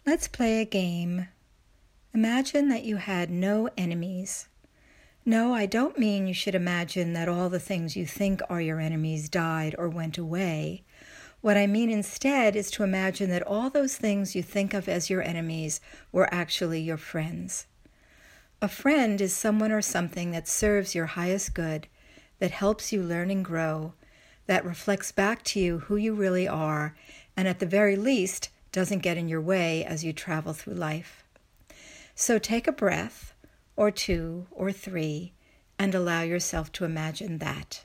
Let's play a game. Imagine that you had no enemies. No, I don't mean you should imagine that all the things you think are your enemies died or went away. What I mean instead is to imagine that all those things you think of as your enemies were actually your friends. A friend is someone or something that serves your highest good, that helps you learn and grow, that reflects back to you who you really are, and at the very least doesn't get in your way as you travel through life. So take a breath, or two, or three, and allow yourself to imagine that.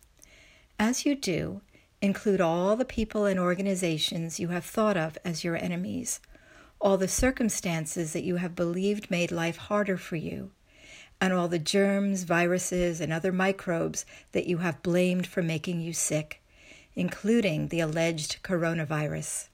As you do, include all the people and organizations you have thought of as your enemies, all the circumstances that you have believed made life harder for you, and all the germs, viruses, and other microbes that you have blamed for making you sick, including the alleged coronavirus.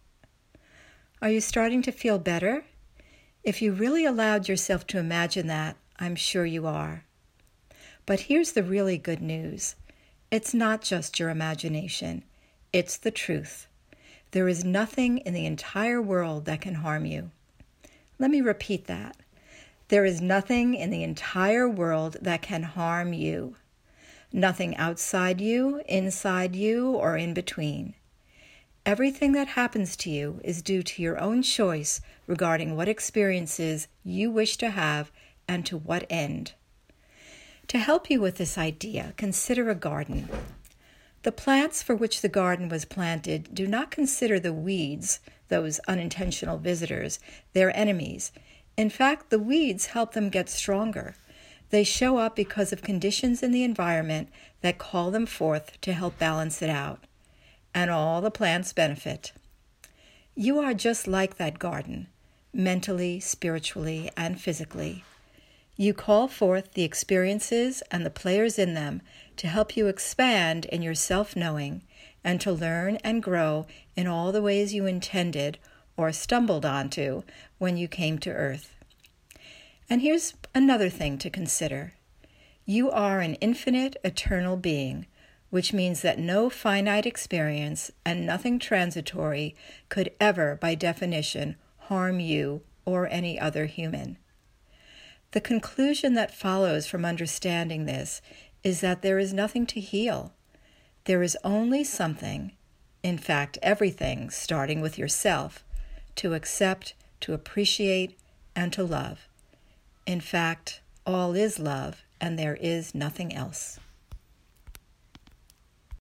Are you starting to feel better? If you really allowed yourself to imagine that, I'm sure you are. But here's the really good news. It's not just your imagination. It's the truth. There is nothing in the entire world that can harm you. Let me repeat that. There is nothing in the entire world that can harm you. Nothing outside you, inside you, or in between. Everything that happens to you is due to your own choice regarding what experiences you wish to have and to what end. To help you with this idea, consider a garden. The plants for which the garden was planted do not consider the weeds, those unintentional visitors, their enemies. In fact, the weeds help them get stronger. They show up because of conditions in the environment that call them forth to help balance it out. And all the plants benefit. You are just like that garden, mentally, spiritually, and physically. You call forth the experiences and the players in them to help you expand in your self-knowing and to learn and grow in all the ways you intended or stumbled onto when you came to Earth. And here's another thing to consider. You are an infinite, eternal being, which means that no finite experience and nothing transitory could ever, by definition, harm you or any other human. The conclusion that follows from understanding this is that there is nothing to heal. There is only something, in fact everything, starting with yourself, to accept, to appreciate, and to love. In fact, all is love, and there is nothing else.